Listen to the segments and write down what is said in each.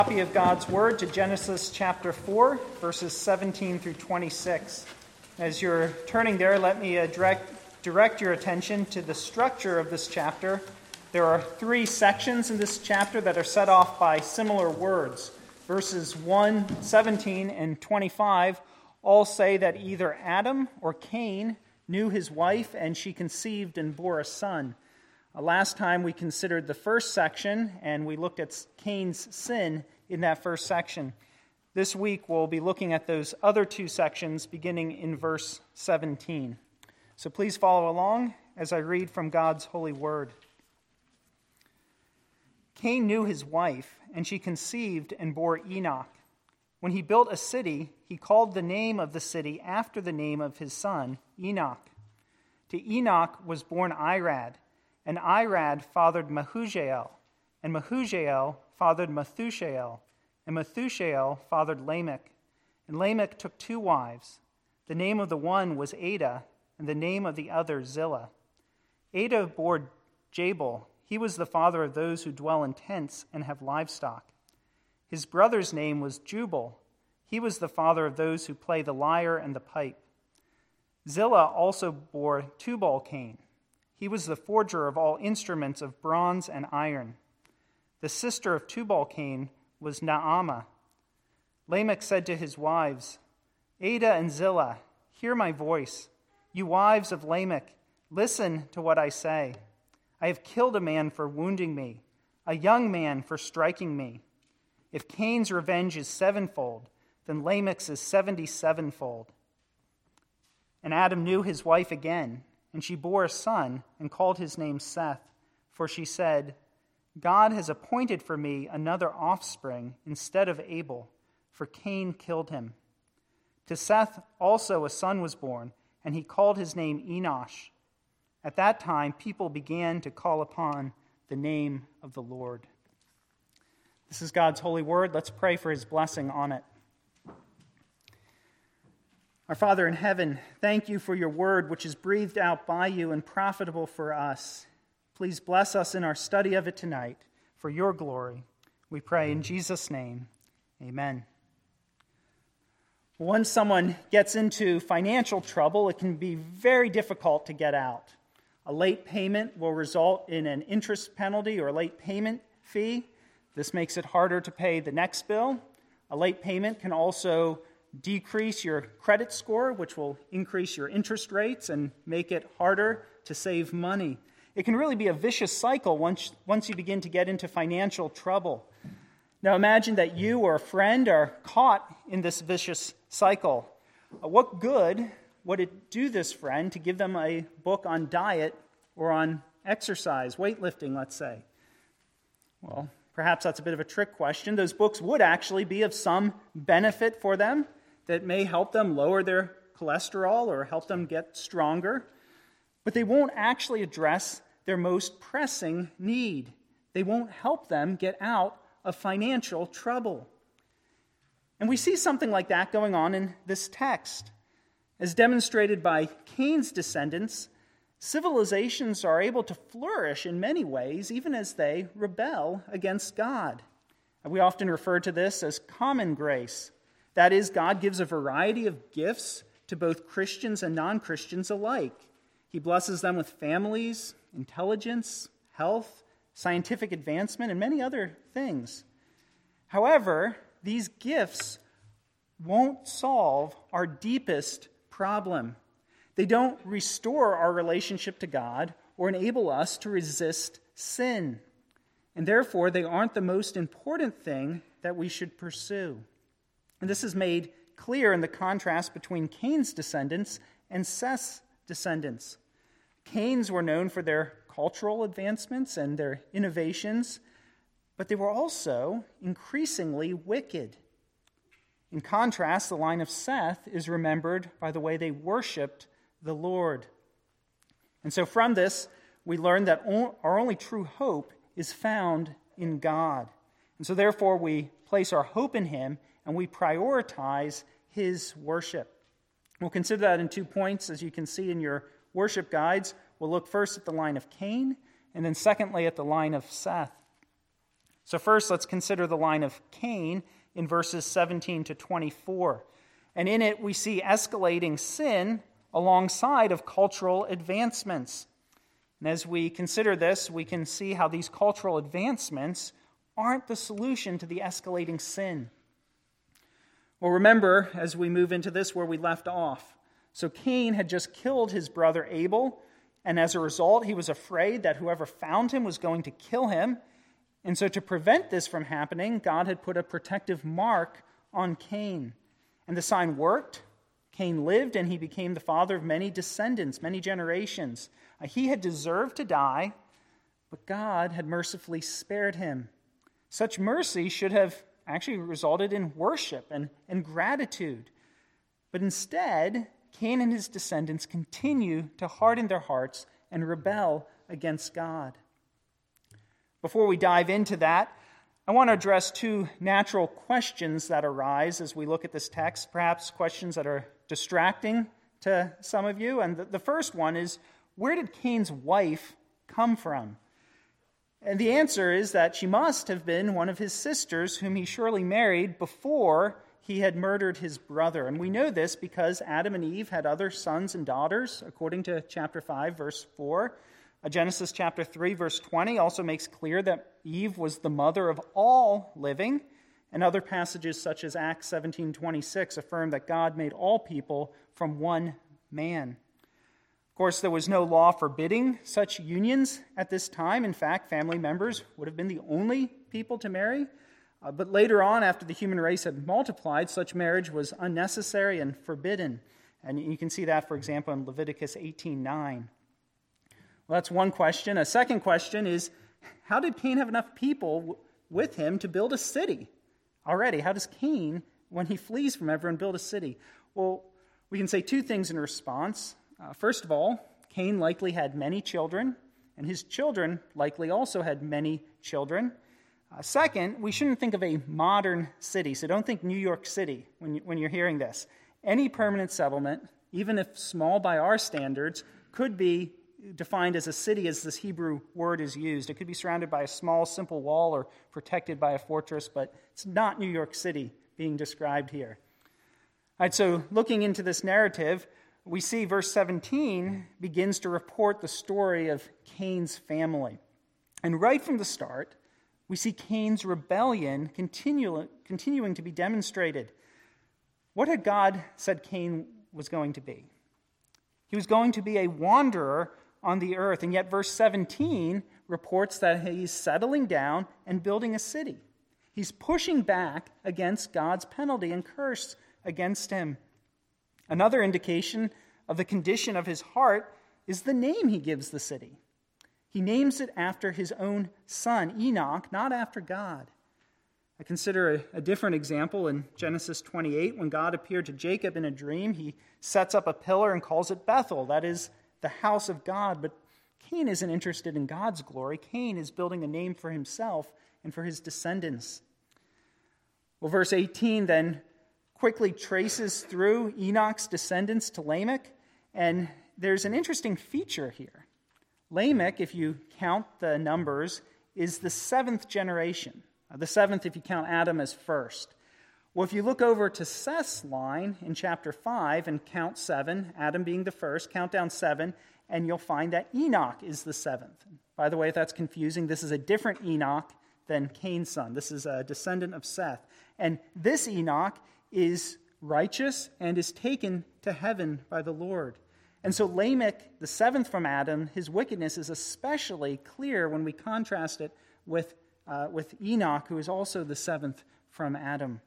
Copy of God's Word to Genesis chapter 4, verses 17 through 26. As you're turning there, let me direct your attention to the structure of this chapter. There are three sections in this chapter that are set off by similar words. Verses 1, 17, and 25 all say that either Adam or Cain knew his wife and she conceived and bore a son. Last time we considered the first section, and we looked at Cain's sin in that first section. This week we'll be looking at those other two sections beginning in verse 17. So please follow along as I read from God's holy word. Cain knew his wife, and she conceived and bore Enoch. When he built a city, he called the name of the city after the name of his son, Enoch. To Enoch was born Irad, and Irad fathered Mehujael, and Mehujael fathered Methushael, and Methushael fathered Lamech. And Lamech took two wives. The name of the one was Ada, and the name of the other Zillah. Ada bore Jabal. He was the father of those who dwell in tents and have livestock. His brother's name was Jubal. He was the father of those who play the lyre and the pipe. Zillah also bore Tubal-Cain. He was the forger of all instruments of bronze and iron. The sister of Tubal-Cain was Naamah. Lamech said to his wives, Ada and Zillah, hear my voice. You wives of Lamech, listen to what I say. I have killed a man for wounding me, a young man for striking me. If Cain's revenge is sevenfold, then Lamech's is 77-fold. And Adam knew his wife again, and she bore a son and called his name Seth, for she said, God has appointed for me another offspring instead of Abel, for Cain killed him. To Seth also a son was born, and he called his name Enosh. At that time, people began to call upon the name of the Lord. This is God's holy word. Let's pray for his blessing on it. Our Father in heaven, thank you for your word, which is breathed out by you and profitable for us. Please bless us in our study of it tonight for your glory. We pray in Jesus' name, amen. Once someone gets into financial trouble, it can be very difficult to get out. A late payment will result in an interest penalty or late payment fee. This makes it harder to pay the next bill. A late payment can also decrease your credit score, which will increase your interest rates and make it harder to save money. It can really be a vicious cycle once you begin to get into financial trouble. Now imagine that you or a friend are caught in this vicious cycle. What good would it do this friend to give them a book on diet or on exercise, weightlifting, let's say? Well, perhaps that's a bit of a trick question. Those books would actually be of some benefit for them that may help them lower their cholesterol or help them get stronger. But they won't actually address their most pressing need. They won't help them get out of financial trouble. And we see something like that going on in this text. As demonstrated by Cain's descendants, civilizations are able to flourish in many ways, even as they rebel against God. And we often refer to this as common grace. That is, God gives a variety of gifts to both Christians and non-Christians alike. He blesses them with families, intelligence, health, scientific advancement, and many other things. However, these gifts won't solve our deepest problem. They don't restore our relationship to God or enable us to resist sin. And therefore, they aren't the most important thing that we should pursue. And this is made clear in the contrast between Cain's descendants and Seth's descendants. Cain's were known for their cultural advancements and their innovations, but they were also increasingly wicked. In contrast, the line of Seth is remembered by the way they worshiped the Lord. And so from this, we learn that our only true hope is found in God. And so therefore, we place our hope in him and we prioritize his worship. We'll consider that in 2 points, as you can see in your worship guides. We'll look first at the line of Cain, and then secondly at the line of Seth. So first, let's consider the line of Cain in verses 17 to 24. And in it, we see escalating sin alongside of cultural advancements. And as we consider this, we can see how these cultural advancements aren't the solution to the escalating sin. Well, remember, as we move into this, where we left off. So Cain had just killed his brother Abel, and as a result, he was afraid that whoever found him was going to kill him. And so to prevent this from happening, God had put a protective mark on Cain. And the sign worked. Cain lived, and he became the father of many descendants, many generations. He had deserved to die, but God had mercifully spared him. Such mercy should have actually resulted in worship and gratitude. But instead, Cain and his descendants continue to harden their hearts and rebel against God. Before we dive into that, I want to address two natural questions that arise as we look at this text, perhaps questions that are distracting to some of you. And the first one is, where did Cain's wife come from? And the answer is that she must have been one of his sisters whom he surely married before he had murdered his brother. And we know this because Adam and Eve had other sons and daughters, according to chapter 5, verse 4. Genesis chapter 3, verse 20 also makes clear that Eve was the mother of all living, and other passages such as Acts 17:26 affirm that God made all people from one man. Of course, there was no law forbidding such unions at this time. In fact, family members would have been the only people to marry. But later on, after the human race had multiplied, such marriage was unnecessary and forbidden. And you can see that, for example, in Leviticus 18:9. Well, that's one question. A second question is, how did Cain have enough people with him to build a city already? How does Cain, when he flees from everyone, build a city? Well, we can say two things in response. First of all, Cain likely had many children, and his children likely also had many children. Second, we shouldn't think of a modern city, so don't think New York City when you're hearing this. Any permanent settlement, even if small by our standards, could be defined as a city as this Hebrew word is used. It could be surrounded by a small, simple wall or protected by a fortress, but it's not New York City being described here. All right, so looking into this narrative, we see verse 17 begins to report the story of Cain's family. And right from the start, we see Cain's rebellion continuing to be demonstrated. What had God said Cain was going to be? He was going to be a wanderer on the earth, and yet verse 17 reports that he's settling down and building a city. He's pushing back against God's penalty and curse against him. Another indication of the condition of his heart is the name he gives the city. He names it after his own son, Enoch, not after God. I consider a different example in Genesis 28. When God appeared to Jacob in a dream, he sets up a pillar and calls it Bethel. That is the house of God. But Cain isn't interested in God's glory. Cain is building a name for himself and for his descendants. Well, verse 18 then quickly traces through Enoch's descendants to Lamech, and there's an interesting feature here. Lamech, if you count the numbers, is the seventh generation. The seventh if you count Adam as first. Well, if you look over to Seth's line in chapter 5 and count 7, Adam being the first, count down 7, and you'll find that Enoch is the seventh. By the way, if that's confusing, this is a different Enoch than Cain's son. This is a descendant of Seth. And this Enoch is righteous and is taken to heaven by the Lord. And so Lamech, the seventh from Adam, his wickedness is especially clear when we contrast it with Enoch, who is also the seventh from Adam.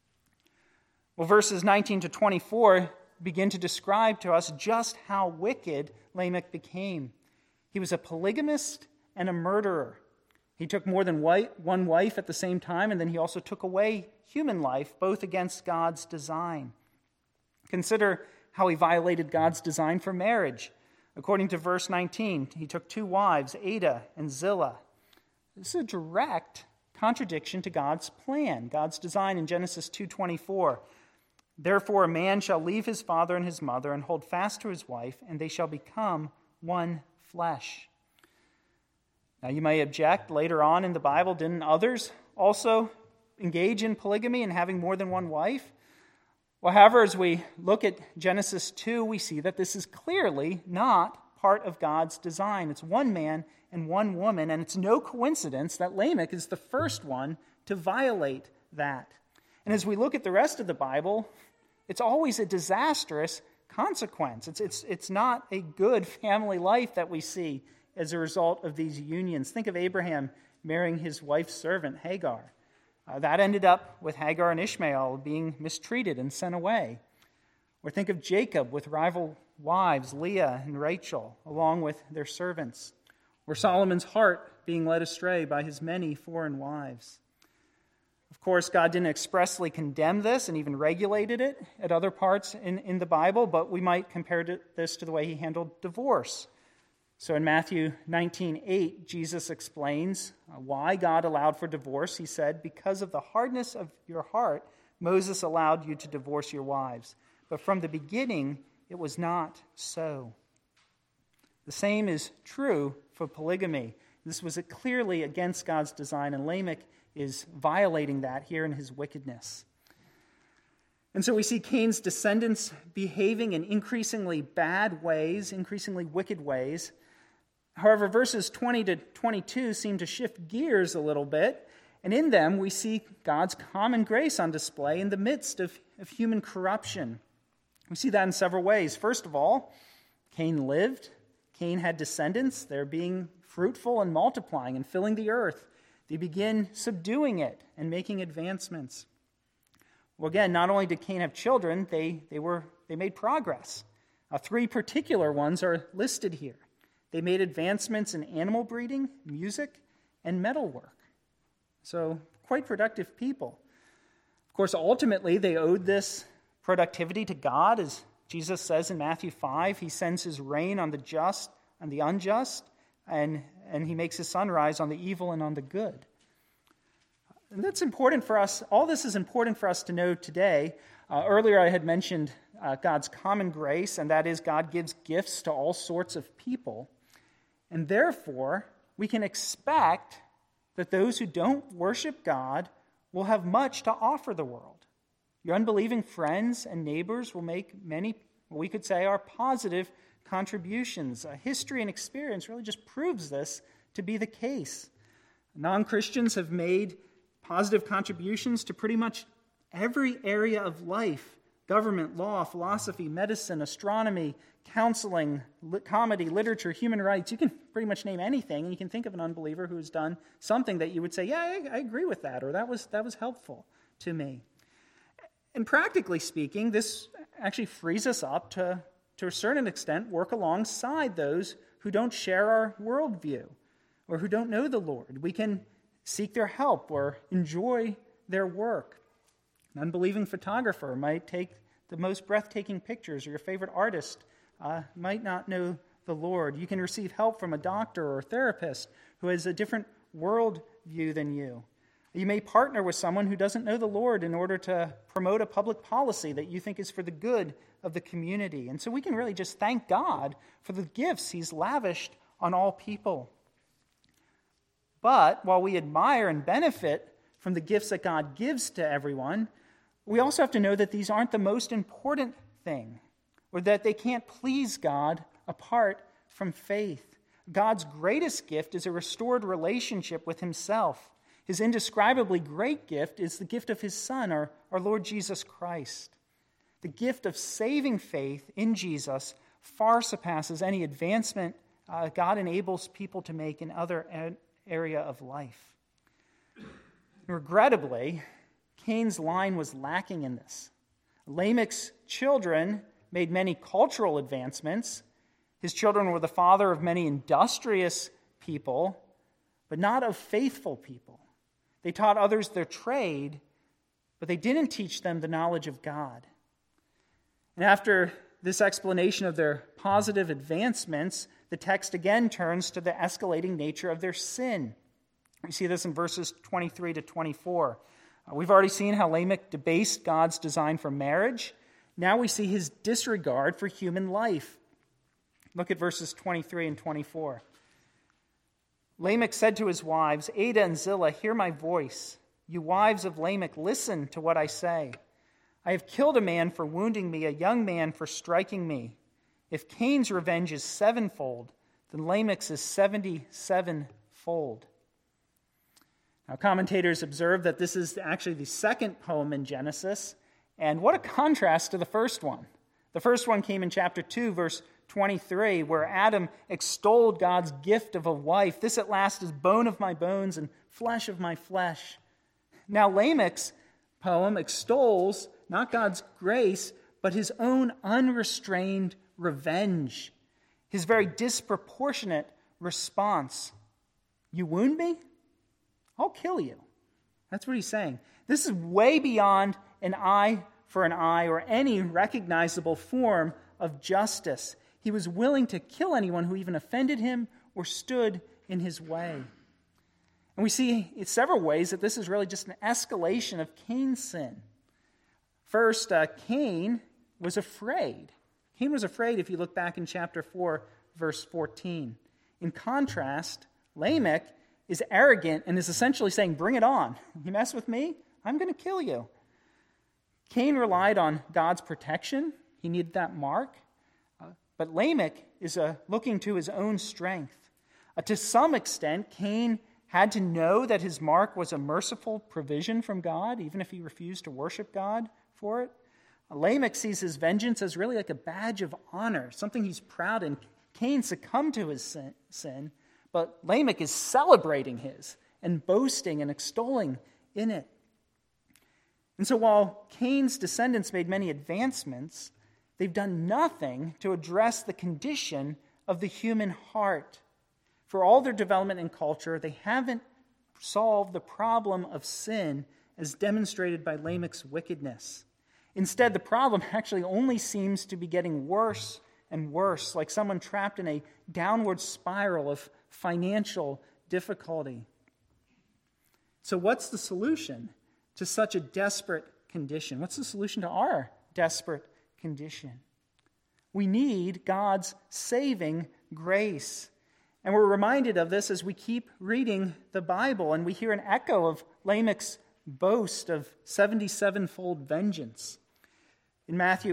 Well, verses 19 to 24 begin to describe to us just how wicked Lamech became. He was a polygamist and a murderer. He took more than one wife at the same time, and then he also took away human life, both against God's design. Consider how he violated God's design for marriage. According to verse 19, he took 2 wives, Adah and Zillah. This is a direct contradiction to God's plan, God's design in Genesis 2:24. Therefore a man shall leave his father and his mother and hold fast to his wife, and they shall become one flesh. Now, you may object, later on in the Bible, didn't others also engage in polygamy and having more than one wife? Well, however, as we look at Genesis 2, we see that this is clearly not part of God's design. It's one man and one woman, and it's no coincidence that Lamech is the first one to violate that. And as we look at the rest of the Bible, it's always a disastrous consequence. It's not a good family life that we see as a result of these unions. Think of Abraham marrying his wife's servant, Hagar. That ended up with Hagar and Ishmael being mistreated and sent away. Or think of Jacob with rival wives, Leah and Rachel, along with their servants. Or Solomon's heart being led astray by his many foreign wives. Of course, God didn't expressly condemn this and even regulated it at other parts in the Bible, but we might compare this to the way he handled divorce. So in Matthew 19:8, Jesus explains why God allowed for divorce. He said, "Because of the hardness of your heart, Moses allowed you to divorce your wives. But from the beginning, it was not so." The same is true for polygamy. This was clearly against God's design, and Lamech is violating that here in his wickedness. And so we see Cain's descendants behaving in increasingly bad ways, increasingly wicked ways. However, verses 20 to 22 seem to shift gears a little bit, and in them we see God's common grace on display in the midst of human corruption. We see that in several ways. First of all, Cain lived. Cain had descendants. They're being fruitful and multiplying and filling the earth. They begin subduing it and making advancements. Well, again, not only did Cain have children, they made progress. 3 particular ones are listed here. They made advancements in animal breeding, music, and metalwork. So, quite productive people. Of course, ultimately, they owed this productivity to God. As Jesus says in Matthew 5, he sends his rain on the just and the unjust, and he makes his sun rise on the evil and on the good. And that's important for us. All this is important for us to know today. Earlier I had mentioned God's common grace, and that is God gives gifts to all sorts of people. And therefore, we can expect that those who don't worship God will have much to offer the world. Your unbelieving friends and neighbors will make many, what we could say, are positive contributions. History and experience really just proves this to be the case. Non-Christians have made positive contributions to pretty much every area of life: government, law, philosophy, medicine, astronomy, counseling, comedy, literature, human rights. You can pretty much name anything, and you can think of an unbeliever who has done something that you would say, yeah, I agree with that, or that was helpful to me. And practically speaking, this actually frees us up to a certain extent, work alongside those who don't share our worldview or who don't know the Lord. We can seek their help or enjoy their work. An unbelieving photographer might take the most breathtaking pictures, or your favorite artist might not know the Lord. You can receive help from a doctor or a therapist who has a different worldview than you. You may partner with someone who doesn't know the Lord in order to promote a public policy that you think is for the good of the community. And so we can really just thank God for the gifts he's lavished on all people. But while we admire and benefit from the gifts that God gives to everyone, we also have to know that these aren't the most important thing, or that they can't please God apart from faith. God's greatest gift is a restored relationship with himself. His indescribably great gift is the gift of his Son, our Lord Jesus Christ. The gift of saving faith in Jesus far surpasses any advancement God enables people to make in other area of life. Regrettably, Cain's line was lacking in this. Lamech's children made many cultural advancements. His children were the father of many industrious people, but not of faithful people. They taught others their trade, but they didn't teach them the knowledge of God. And after this explanation of their positive advancements, the text again turns to the escalating nature of their sin. We see this in verses 23 to 24. We've already seen how Lamech debased God's design for marriage. Now we see his disregard for human life. Look at verses 23 and 24. Lamech said to his wives, Adah and Zillah, hear my voice. You wives of Lamech, listen to what I say. I have killed a man for wounding me, a young man for striking me. If Cain's revenge is sevenfold, then Lamech's is 77-fold. Now, commentators observe that this is actually the second poem in Genesis, and what a contrast to the first one. The first one came in chapter 2, verse 23, where Adam extolled God's gift of a wife. This at last is bone of my bones and flesh of my flesh. Now, Lamech's poem extols not God's grace, but his own unrestrained revenge, his very disproportionate response. You wound me? I'll kill you. That's what he's saying. This is way beyond an eye for an eye or any recognizable form of justice. He was willing to kill anyone who even offended him or stood in his way. And we see in several ways that this is really just an escalation of Cain's sin. First, Cain was afraid. Cain was afraid if you look back in chapter 4, verse 14. In contrast, Lamech is arrogant and is essentially saying, bring it on. You mess with me, I'm going to kill you. Cain relied on God's protection. He needed that mark. But Lamech is looking to his own strength. To some extent, Cain had to know that his mark was a merciful provision from God, even if he refused to worship God for it. Lamech sees his vengeance as really like a badge of honor, something he's proud in. Cain succumbed to his sin, but Lamech is celebrating his and boasting and extolling in it. And so while Cain's descendants made many advancements, they've done nothing to address the condition of the human heart. For all their development in culture, they haven't solved the problem of sin as demonstrated by Lamech's wickedness. Instead, the problem actually only seems to be getting worse and worse, like someone trapped in a downward spiral of financial difficulty. So what's the solution to such a desperate condition? What's the solution to our desperate condition? We need God's saving grace. And we're reminded of this as we keep reading the Bible, and we hear an echo of Lamech's boast of 77-fold vengeance. In Matthew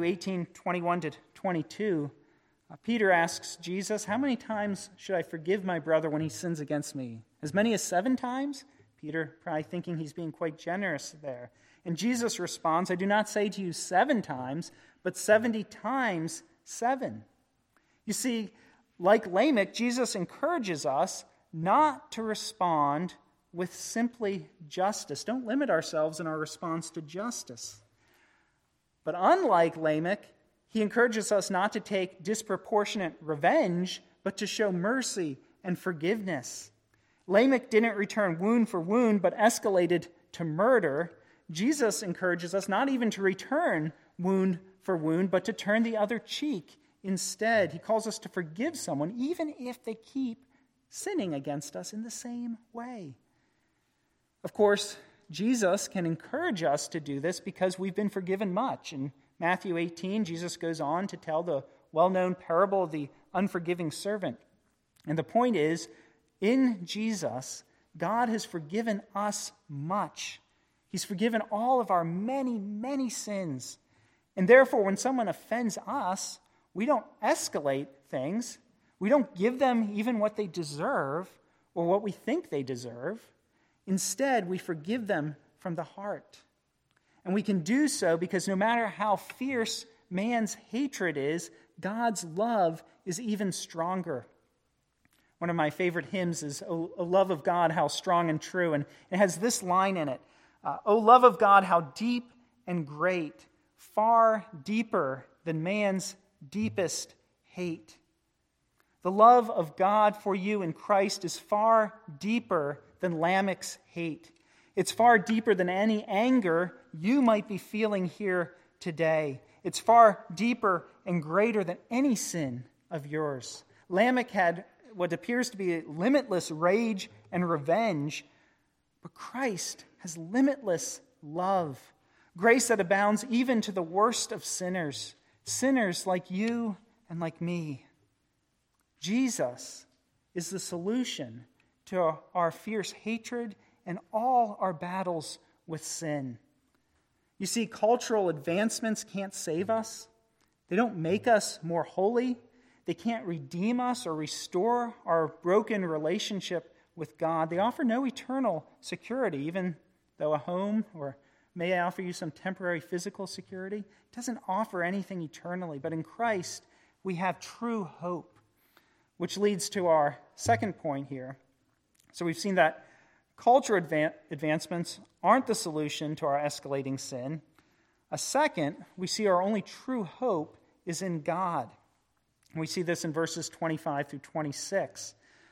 18:21-22, Peter asks Jesus, how many times should I forgive my brother when he sins against me? As many as 7 times? Peter probably thinking he's being quite generous there. And Jesus responds, I do not say to you 7 times, but 70 times 7. You see, like Lamech, Jesus encourages us not to respond with simply justice. Don't limit ourselves in our response to justice. But unlike Lamech, he encourages us not to take disproportionate revenge, but to show mercy and forgiveness. Lamech didn't return wound for wound, but escalated to murder. Jesus encourages us not even to return wound for wound, but to turn the other cheek instead. He calls us to forgive someone, even if they keep sinning against us in the same way. Of course, Jesus can encourage us to do this because we've been forgiven much. In Matthew 18, Jesus goes on to tell the well-known parable of the unforgiving servant. And the point is, in Jesus, God has forgiven us much. He's forgiven all of our many, many sins. And therefore, when someone offends us, we don't escalate things. We don't give them even what they deserve or what we think they deserve. Instead, we forgive them from the heart. And we can do so because no matter how fierce man's hatred is, God's love is even stronger. One of my favorite hymns is, O love of God, how strong and true. And it has this line in it, O love of God, how deep and great, far deeper than man's deepest hate. The love of God for you in Christ is far deeper than Lamech's hate. It's far deeper than any anger you might be feeling here today. It's far deeper and greater than any sin of yours. Lamech had what appears to be limitless rage and revenge, but Christ has limitless love, grace that abounds even to the worst of sinners, sinners like you and like me. Jesus is the solution to our fierce hatred and all our battles with sin. You see, cultural advancements can't save us. They don't make us more holy. They can't redeem us or restore our broken relationship with God. They offer no eternal security, even though a home or may offer you some temporary physical security. It doesn't offer anything eternally. But in Christ, we have true hope, which leads to our second point here. So we've seen that cultural advancements aren't the solution to our escalating sin. A second, we see our only true hope is in God. And we see this in verses 25 through 26.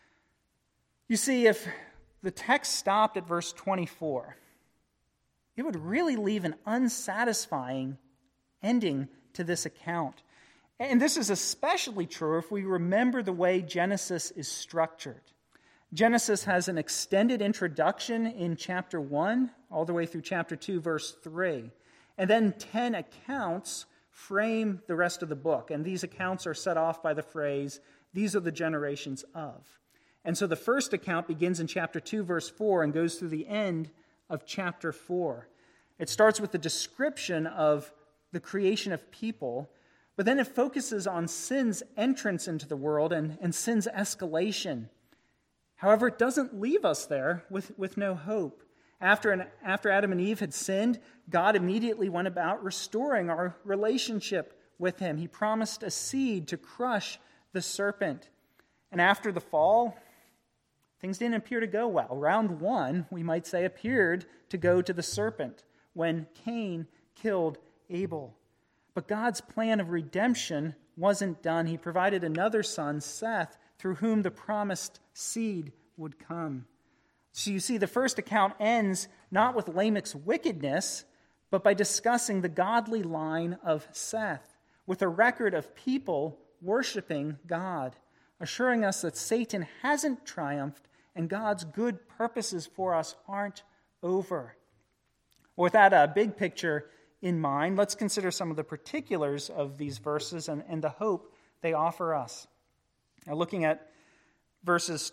You see, if the text stopped at verse 24, it would really leave an unsatisfying ending to this account. And this is especially true if we remember the way Genesis is structured. Genesis has an extended introduction in chapter 1 all the way through chapter 2, verse 3. And then 10 accounts frame the rest of the book. And these accounts are set off by the phrase, "These are the generations of." And so the first account begins in chapter 2, verse 4, and goes through the end of chapter 4. It starts with the description of the creation of people, but then it focuses on sin's entrance into the world and sin's escalation. However, it doesn't leave us there with no hope. After Adam and Eve had sinned, God immediately went about restoring our relationship with him. He promised a seed to crush the serpent. And after the fall, things didn't appear to go well. Round one, we might say, appeared to go to the serpent when Cain killed Abel. But God's plan of redemption wasn't done. He provided another son, Seth, through whom the promised seed would come. So you see, the first account ends not with Lamech's wickedness, but by discussing the godly line of Seth, with a record of people worshiping God, assuring us that Satan hasn't triumphed and God's good purposes for us aren't over. With that big picture in mind, let's consider some of the particulars of these verses and the hope they offer us. Now, looking at verse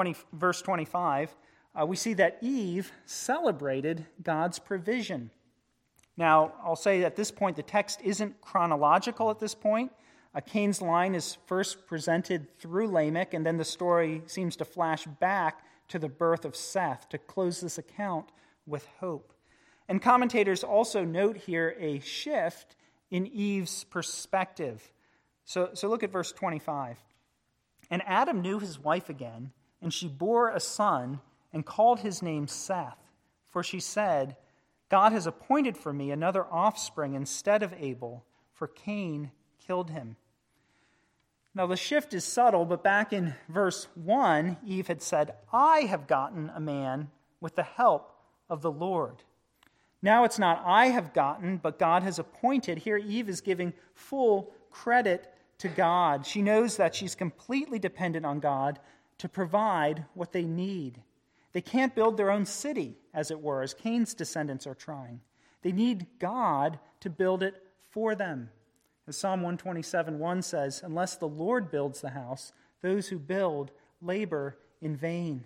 25, we see that Eve celebrated God's provision. Now, I'll say at this point, the text isn't chronological at this point. Cain's line is first presented through Lamech, and then the story seems to flash back to the birth of Seth to close this account with hope. And commentators also note here a shift in Eve's perspective. So look at verse 25. And Adam knew his wife again, and she bore a son and called his name Seth. For she said, God has appointed for me another offspring instead of Abel, for Cain killed him. Now the shift is subtle, but back in verse 1, Eve had said, I have gotten a man with the help of the Lord. Now it's not I have gotten, but God has appointed. Here Eve is giving full credit to God. She knows that she's completely dependent on God to provide what they need. They can't build their own city, as it were, as Cain's descendants are trying. They need God to build it for them. As Psalm 127:1 says, unless the Lord builds the house, those who build labor in vain.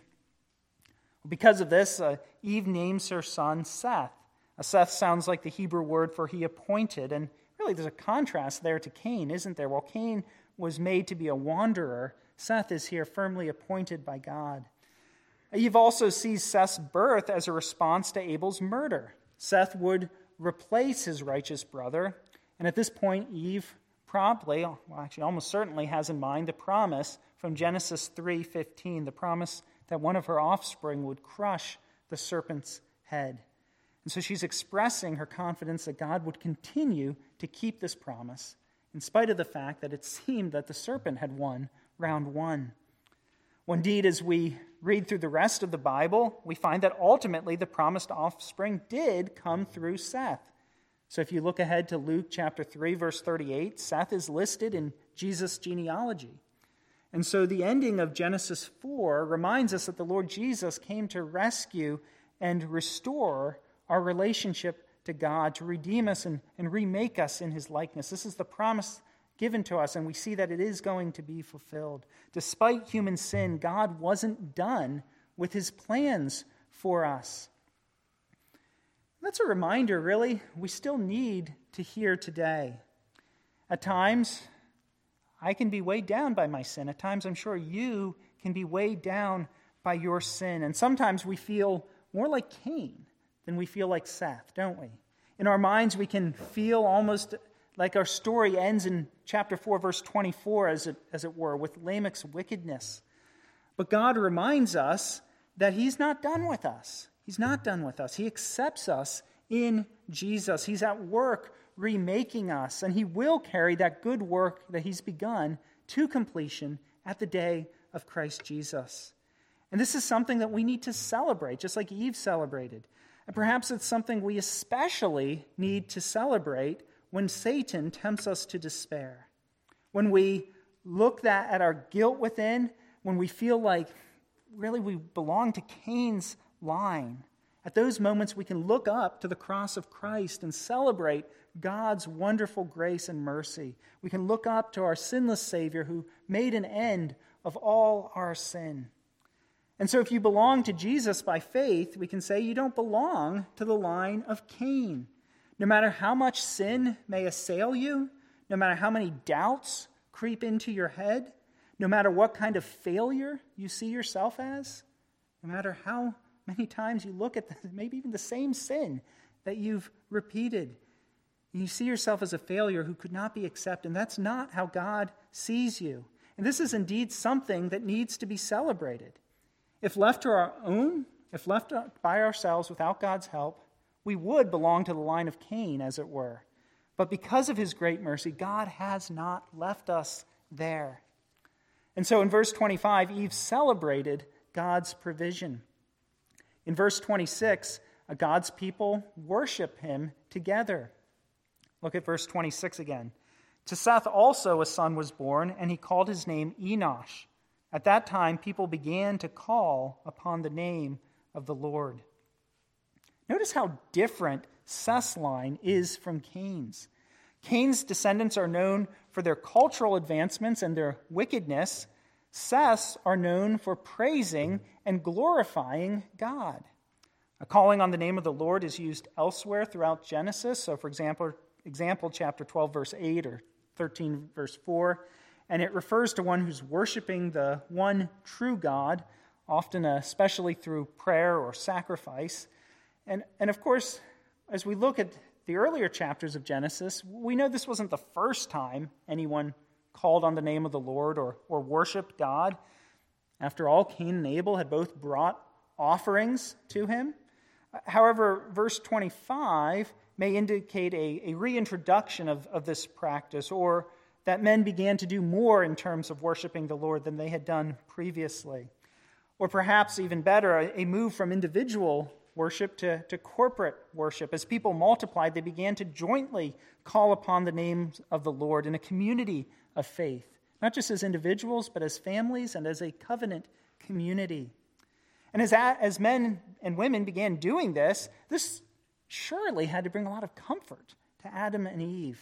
Because of this, Eve names her son Seth. Seth sounds like the Hebrew word for he appointed, and really there's a contrast there to Cain, isn't there? While Cain was made to be a wanderer, Seth is here firmly appointed by God. Eve also sees Seth's birth as a response to Abel's murder. Seth would replace his righteous brother, and at this point Eve promptly, almost certainly has in mind the promise from Genesis 3:15, the promise that one of her offspring would crush the serpent's head. And so she's expressing her confidence that God would continue to keep this promise, in spite of the fact that it seemed that the serpent had won round one. Well, indeed, as we read through the rest of the Bible, we find that ultimately the promised offspring did come through Seth. So if you look ahead to Luke chapter 3, verse 38, Seth is listed in Jesus' genealogy. And so the ending of Genesis 4 reminds us that the Lord Jesus came to rescue and restore our relationship to God, to redeem us and remake us in his likeness. This is the promise given to us, and we see that it is going to be fulfilled. Despite human sin, God wasn't done with his plans for us. That's a reminder, really, we still need to hear today. At times, I can be weighed down by my sin. At times, I'm sure you can be weighed down by your sin. And sometimes we feel more like Cain than we feel like Seth, don't we? In our minds, we can feel almost like our story ends in chapter 4, verse 24, as it were, with Lamech's wickedness. But God reminds us that he's not done with us. He's not done with us. He accepts us in Jesus. He's at work remaking us, and he will carry that good work that he's begun to completion at the day of Christ Jesus. And this is something that we need to celebrate, just like Eve celebrated. And perhaps it's something we especially need to celebrate when Satan tempts us to despair. When we look at our guilt within, when we feel like really we belong to Cain's line, at those moments we can look up to the cross of Christ and celebrate God's wonderful grace and mercy. We can look up to our sinless Savior who made an end of all our sin. And so if you belong to Jesus by faith, we can say you don't belong to the line of Cain. No matter how much sin may assail you, no matter how many doubts creep into your head, no matter what kind of failure you see yourself as, no matter how many times you look at maybe even the same sin that you've repeated, and you see yourself as a failure who could not be accepted, and that's not how God sees you. And this is indeed something that needs to be celebrated. If left to our own, if left by ourselves without God's help, we would belong to the line of Cain, as it were. But because of his great mercy, God has not left us there. And so in verse 25, Eve celebrated God's provision. In verse 26, God's people worship him together. Look at verse 26 again. To Seth also a son was born, and he called his name Enosh. At that time, people began to call upon the name of the Lord. Notice how different Seth's line is from Cain's. Cain's descendants are known for their cultural advancements and their wickedness. Seth's are known for praising and glorifying God. A calling on the name of the Lord is used elsewhere throughout Genesis. So, for example, chapter 12, verse 8, or 13, verse 4. And it refers to one who's worshiping the one true God, often especially through prayer or sacrifice. And of course, as we look at the earlier chapters of Genesis, we know this wasn't the first time anyone called on the name of the Lord or worshiped God. After all, Cain and Abel had both brought offerings to him. However, verse 25 may indicate a reintroduction of this practice, or that men began to do more in terms of worshiping the Lord than they had done previously. Or perhaps even better, a move from individual worship to corporate worship. As people multiplied, they began to jointly call upon the name of the Lord in a community of faith, not just as individuals, but as families and as a covenant community. And as men and women began doing this surely had to bring a lot of comfort to Adam and Eve.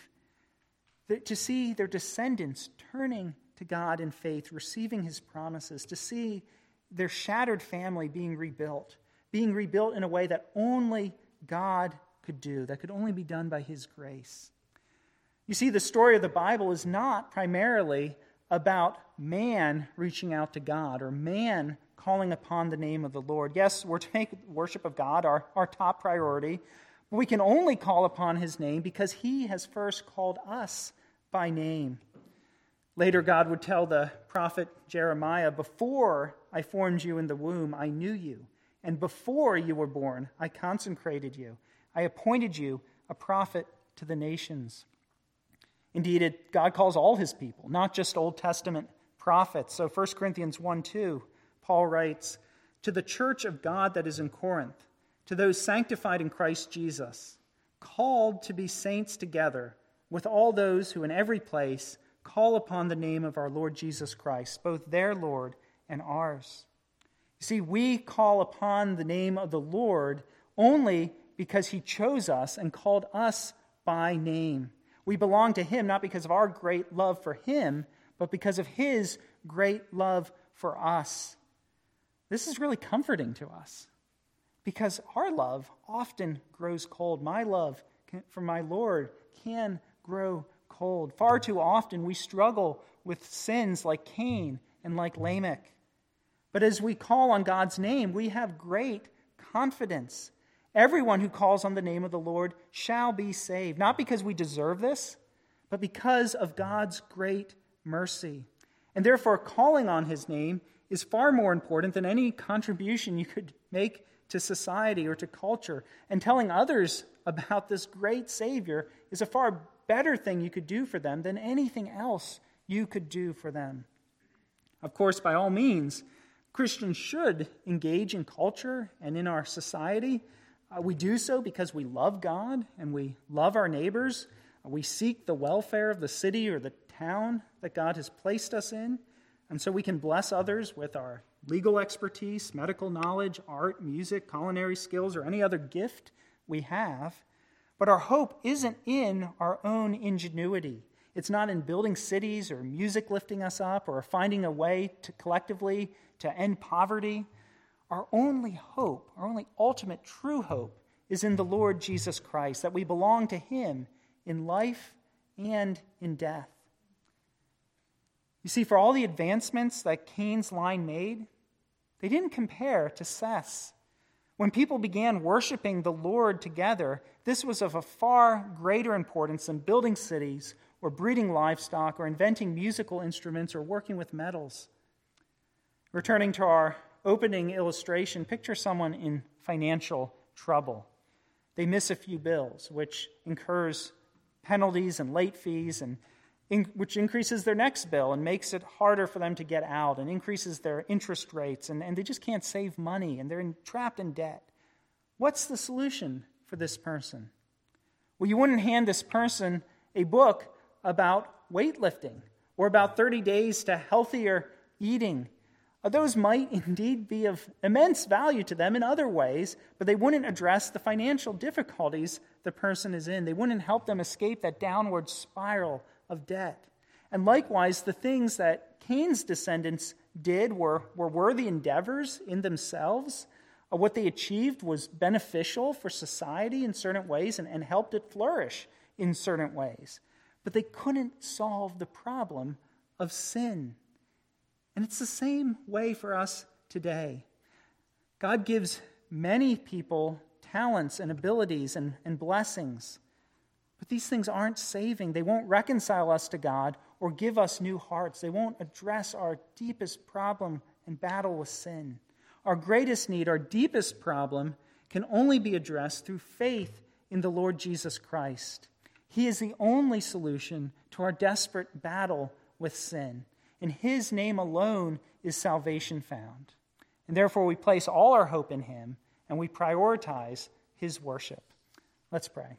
To see their descendants turning to God in faith, receiving his promises, to see their shattered family being rebuilt in a way that only God could do, that could only be done by his grace. You see, the story of the Bible is not primarily about man reaching out to God or man calling upon the name of the Lord. Yes, we're to make worship of God our top priority, but we can only call upon his name because he has first called us by name. Later, God would tell the prophet Jeremiah, "Before I formed you in the womb, I knew you. And before you were born, I consecrated you. I appointed you a prophet to the nations." Indeed, God calls all his people, not just Old Testament prophets. So 1 Corinthians 1:2, Paul writes, "To the church of God that is in Corinth, to those sanctified in Christ Jesus, called to be saints together, with all those who in every place call upon the name of our Lord Jesus Christ, both their Lord and ours." You see, we call upon the name of the Lord only because he chose us and called us by name. We belong to him not because of our great love for him, but because of his great love for us. This is really comforting to us because our love often grows cold. My love for my Lord can grow cold. Far too often we struggle with sins like Cain and like Lamech. But as we call on God's name, we have great confidence. Everyone who calls on the name of the Lord shall be saved, not because we deserve this, but because of God's great mercy. And therefore, calling on his name is far more important than any contribution you could make to society or to culture. And telling others about this great Savior is a far better thing you could do for them than anything else you could do for them. Of course, by all means, Christians should engage in culture and in our society. We do so because we love God and we love our neighbors. We seek the welfare of the city or the town that God has placed us in. And so we can bless others with our legal expertise, medical knowledge, art, music, culinary skills, or any other gift we have. But our hope isn't in our own ingenuity. It's not in building cities or music lifting us up or finding a way to collectively to end poverty. Our only hope, our only ultimate true hope, is in the Lord Jesus Christ, that we belong to him in life and in death. You see, for all the advancements that Cain's line made, they didn't compare to Seth's. When people began worshiping the Lord together, this was of a far greater importance than building cities or breeding livestock or inventing musical instruments or working with metals. Returning to our opening illustration, picture someone in financial trouble. They miss a few bills, which incurs penalties and late fees, and which increases their next bill and makes it harder for them to get out and increases their interest rates, and they just can't save money, and they're trapped in debt. What's the solution for this person? Well, you wouldn't hand this person a book about weightlifting or about 30 days to healthier eating. Those might indeed be of immense value to them in other ways, but they wouldn't address the financial difficulties the person is in. They wouldn't help them escape that downward spiral of debt. And likewise, the things that Cain's descendants did were worthy endeavors in themselves. What they achieved was beneficial for society in certain ways and helped it flourish in certain ways. But they couldn't solve the problem of sin. And it's the same way for us today. God gives many people talents and abilities and blessings. But these things aren't saving. They won't reconcile us to God or give us new hearts. They won't address our deepest problem and battle with sin. Our greatest need, our deepest problem, can only be addressed through faith in the Lord Jesus Christ. He is the only solution to our desperate battle with sin. In his name alone is salvation found. And therefore we place all our hope in him and we prioritize his worship. Let's pray.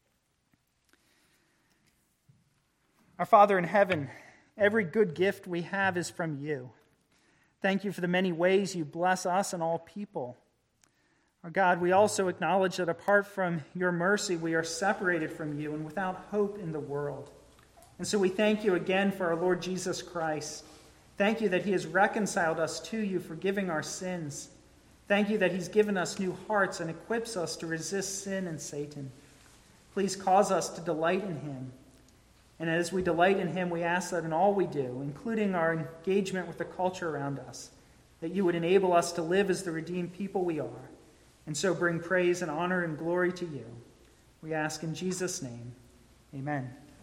Our Father in heaven, every good gift we have is from you. Thank you for the many ways you bless us and all people. Our God, we also acknowledge that apart from your mercy, we are separated from you and without hope in the world. And so we thank you again for our Lord Jesus Christ. Thank you that he has reconciled us to you, forgiving our sins. Thank you that he's given us new hearts and equips us to resist sin and Satan. Please cause us to delight in him. And as we delight in him, we ask that in all we do, including our engagement with the culture around us, that you would enable us to live as the redeemed people we are, and so bring praise and honor and glory to you. We ask in Jesus' name, amen.